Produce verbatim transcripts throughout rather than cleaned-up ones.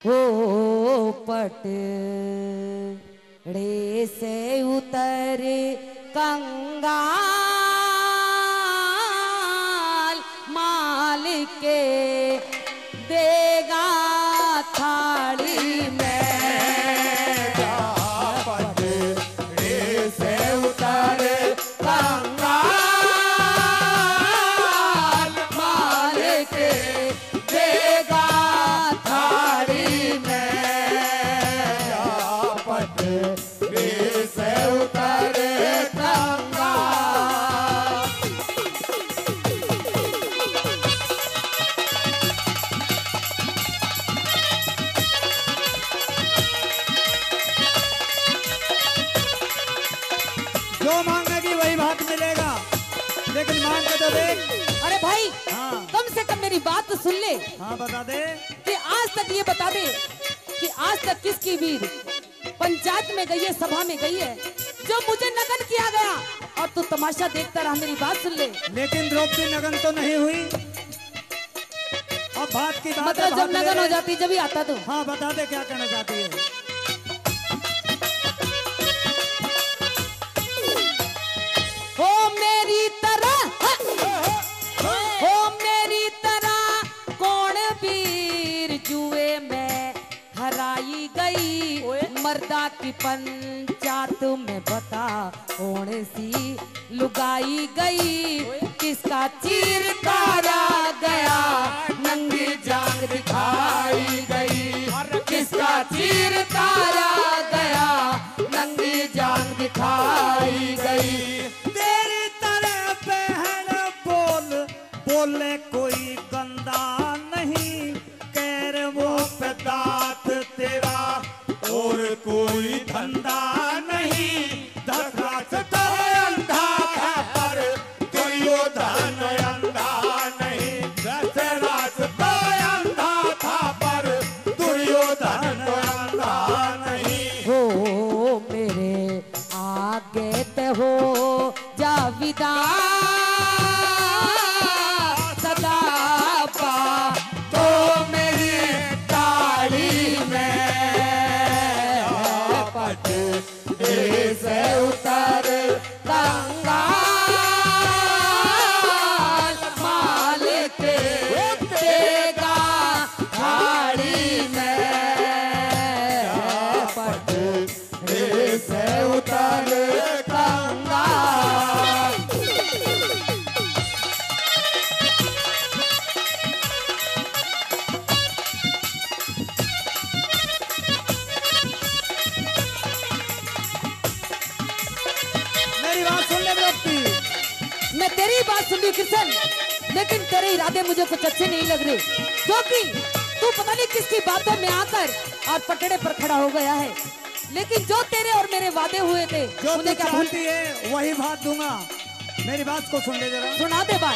हो पटड़े से उतरे कंगाल माल के देगा थाली में। पटड़े से उतरे कंगाल माल के देगा थाली में। पटड़े से उतरे कंगाल। जो मांगेगी वही बात मिलेगा, लेकिन मांग के तो देख। अरे भाई हाँ कम से कम मेरी बात तो सुन ले हाँ बता दे। कि आज तक ये बता दे कि आज तक किसकी वीर पंचायत में गई है, सभा में गई है, जो मुझे नगन किया गया और तू तमाशा देखता रहा। मेरी बात सुन ले। लेकिन द्रौपदी नगन तो नहीं हुई। अब बात की बात मतलब है, जब बात नगन ले। हो जाती जब ही आता तू। हाँ बता दे क्या कहना चाहती है। हो मेरी तरह हो मेरी तरह कौन वीर जुए में हराई गई, मर्दा की पंचायत में बता कौन सी लुगाई गई, किसका चीर कारा गया नंगी जान दिखाई गई, किसका चीर कारा गया नंगी जान दिखाई गई। तेरी तरह बहन बोल बोले कोई गंदा नहीं, कैर वो पे दांत तेरा और कोई धंधा नहीं। धक्का से तो अंधा है पर दुर्योधन अंधा नहीं। दशरथा से तो अंधा था पर दुर्योधन अंधा नहीं। हो मेरे आगे ते हो जा विदा सदा पा तो मेरी ताली में। पटड़े से उतर कंगाल माल के देगा थाली में। पटड़े से उतर कंगाल। मेरी बात सुन ले द्रौपदी। मैं तेरी बात सुन रही कृष्ण, लेकिन तेरे इरादे मुझे कुछ अच्छे नहीं लग रहे, क्योंकि तू पता नहीं किसकी बातों में आकर और पटड़े पर खड़ा हो गया है। लेकिन जो तेरे और मेरे वादे हुए थे जो तू उन्हें क्या भूल चाहती है वही बात दूंगा। मेरी बात को सुन ले जरा। सुना दे बात।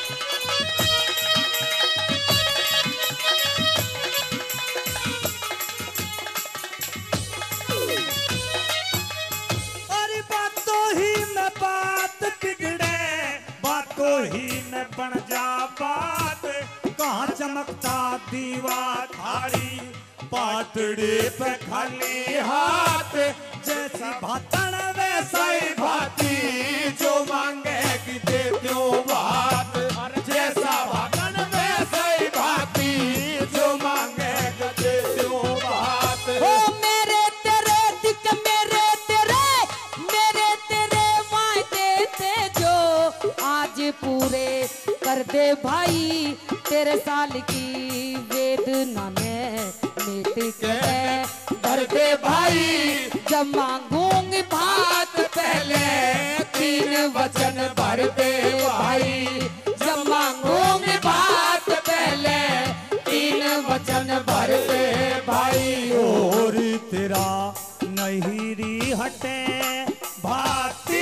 अरे बातों ही में बात बिगड़े, बातों ही में बन जा बात। कहाँ चमकता दीवा थारी, पातड़े पे खाली हाथ। जैसी भातन वैसा ही भाती, जो मांगे कि दे दो बात। जैसा भातन वैसा ही भाती, जो मांगे कि दे दो बात। ओ मेरे तेरे दिक मेरे तेरे मेरे तेरे वादे थे जो आज पूरे कर दे भाई, तेरे साल की वेदना में मिट के भर दे भाई। जब मांगूंगी बात पहले तीन वचन भर दे भाई, जब मांगूंगी बात पहले तीन वचन भर दे भाई। और तेरा नहीरी हटे भाती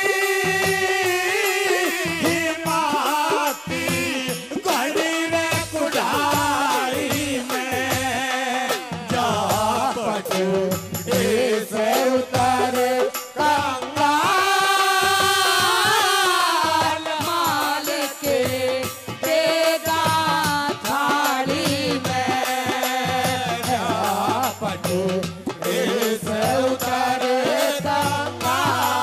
माती, घड़ी रे कुढ़ाई में जा। पटड़े से उतर कंगाल माल के देगा थाली में। पटड़े से उतारे कंगाल।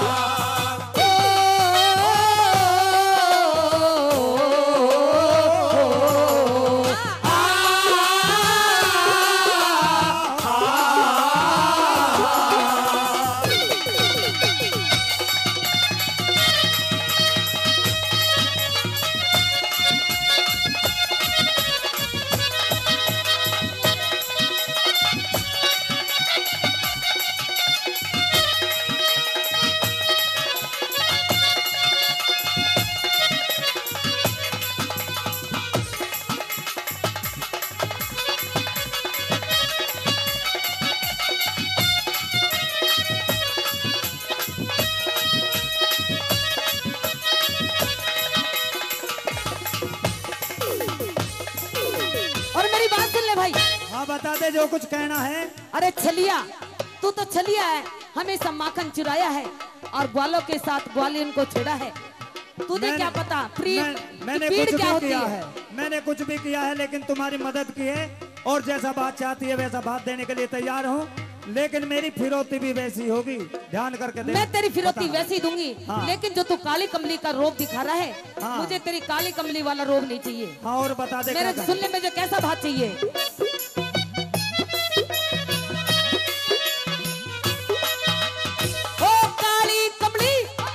हाँ बता दे जो कुछ कहना है। अरे छलिया, तू तो छलिया है, हमेशा माखन चुराया है और ग्वालों के साथ ग्वालियन को छेड़ा है। तुझे क्या पता प्रीत मैं, मैंने पीड़ कुछ क्या भी होती किया है? है मैंने कुछ भी किया है, लेकिन तुम्हारी मदद की है और जैसा बात चाहती है वैसा बात देने के लिए तैयार हूँ, लेकिन मेरी फिरौती भी वैसी होगी, ध्यान करके देख। मैं तेरी फिरौती वैसी दूंगी, हाँ। लेकिन जो तू काली कमली का रोग दिखा रहा है, हाँ। मुझे तेरी काली कमली वाला रोग नहीं चाहिए। हाँ और बता दे मेरे क्या सुनने में जो कैसा बात चाहिए। ओ काली कमली,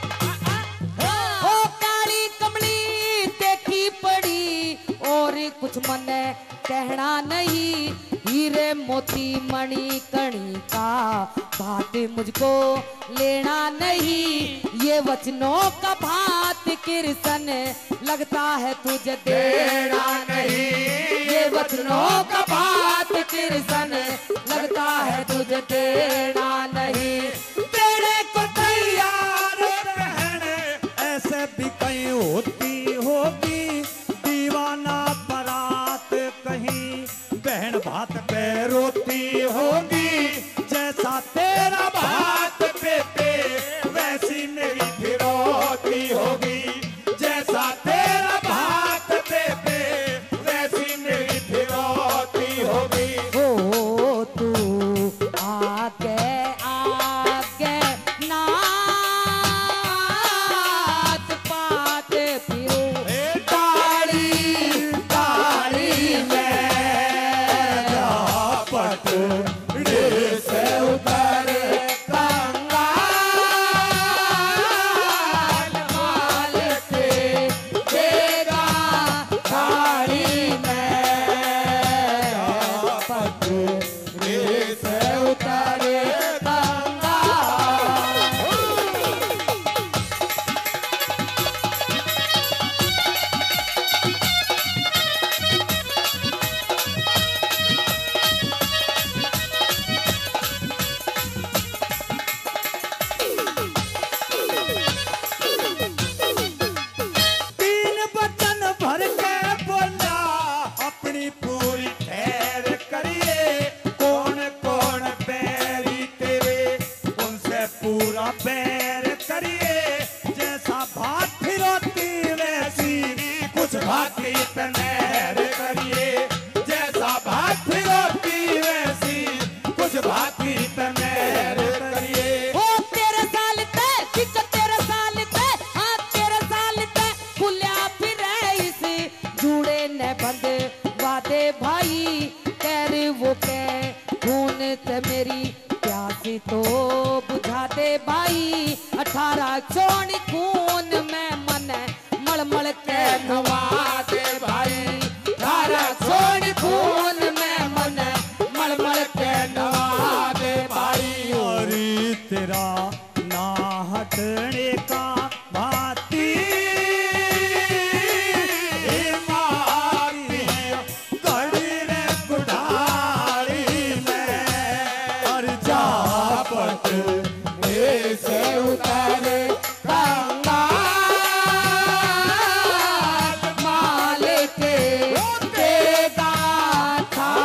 ओ काली कमली देखी पड़ी और कुछ मन कहना नहीं, हीरे मोती मणि कणी का बात मुझको लेना नहीं, ये वचनों का भात कृष्ण लगता है तुझे देना नहीं, ये वचनों का भात कृष्ण लगता है तुझे देना नहीं। तेरे को तैयार रहने ऐसे भी कहीं होती होगी, दीवाना बारात कहीं बहन भात पे रोती होगी, जैसा तेरा भात पे पे वैसी मेरी फिरौती होगी, जैसा तेरा भात पे पे वैसी मेरी फिरौती होगी। ओ तू आगे आगे नाच पात फिरो ताली ताली में पटड़े से उतारे कंगाल। माल के देगा थाली में पटड़े से उतारे तीन बचन भर के बोला अपनी पूरी खैर करिए, कौन कौन बैरी तेरे उनसे पूरा बैर करिए, जैसा भात फिरौती वैसी कुछ भाती पे मेहर करिए, जैसा भात फिरौती वैसी कुछ भाती पे मेहर करिए। ओ तेरे साल ते बिच तेरे साल ते हाँ तेरे साल ते खुल्या फिर इस जुड़े न बंद वादे भाई, कर वो के खून ते मेरी प्यासी तो बुझा दे भाई, अठारह चौनी खून में मन मलमल के नवा दे भाई, अठारह चौनी खून में मन मलमल के नवा दे भाई। और तेरा ना हटने का भाती मारी कड़ी रे कुठारी में, और जा पटड़े से उतारे कंगाल माल के देगा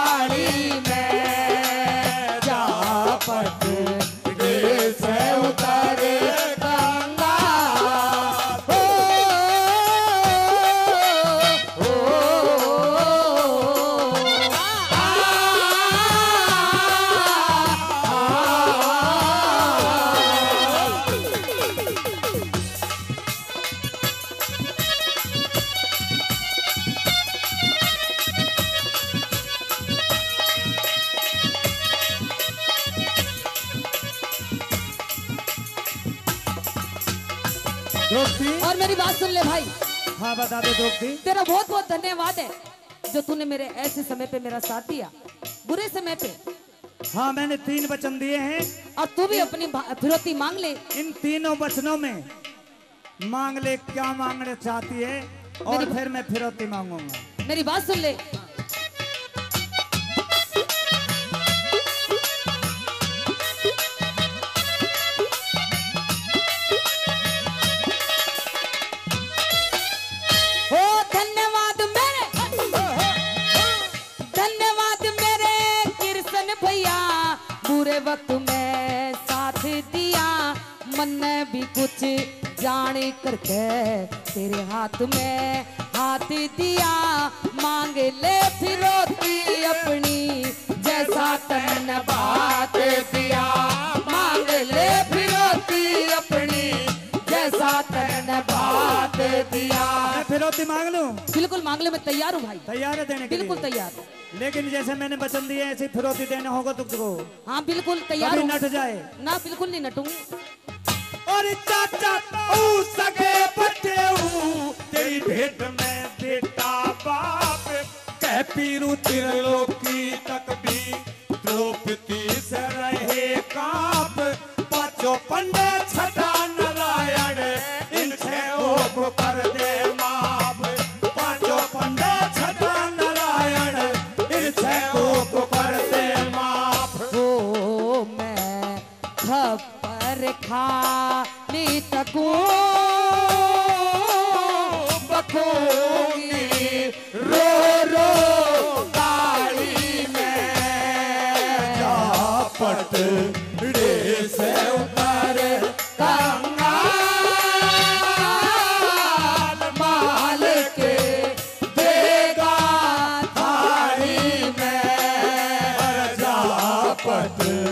द्रौपदी। और मेरी बात सुन ले भाई, हाँ बता दे द्रौपदी। तेरा बहुत बहुत धन्यवाद है जो तूने मेरे ऐसे समय पे मेरा साथ दिया, बुरे समय पे। हाँ मैंने तीन वचन दिए हैं और तू भी अपनी भा- फिरौती मांग ले। इन तीनों वचनों में मांग ले क्या मांगना चाहती है और मेरी- फिर मैं फिरौती मांगूंगा। मेरी बात सुन ले। ओ धन्यवाद मेरे, धन्यवाद मेरे कृष्ण भैया, बुरे वक्त में साथ दिया, मन ने भी कुछ जाने करके तेरे हाथ में हाथ दिया, मांग ले फिरौती अपनी जैसा तन बात दिया, मांग ले फिरौती अपनी जैसा तन बात दिया। मैं फिरौती मांग लूं? बिल्कुल मांग ले, मैं तैयार हूँ भाई, तैयार है देने के बिल्कुल लिए? तैयार। लेकिन जैसे मैंने वचन दिए ऐसे फिरौती देना होगा तुझको। हाँ बिल्कुल तैयार कभी हूँ। नट जाए ना बिल्कुल नहीं नटूंगी। और चाचा ओ सगे बच्चे हूँ तेरी भेंट में बेटा बाप कह पीरू त्रिलोकी तक भी द्रौपदी से रहे काप पांचों पंडे छठा नारायण इन छो को कर दे माप पांचों पंडे छठा नारायण इन छो को कर दे माप। ओ मैं खबर खानी तकूं बखूंगी रो रो गाड़ी में, पट रे से उतारे कंगाल माल के देगा थारी में, पट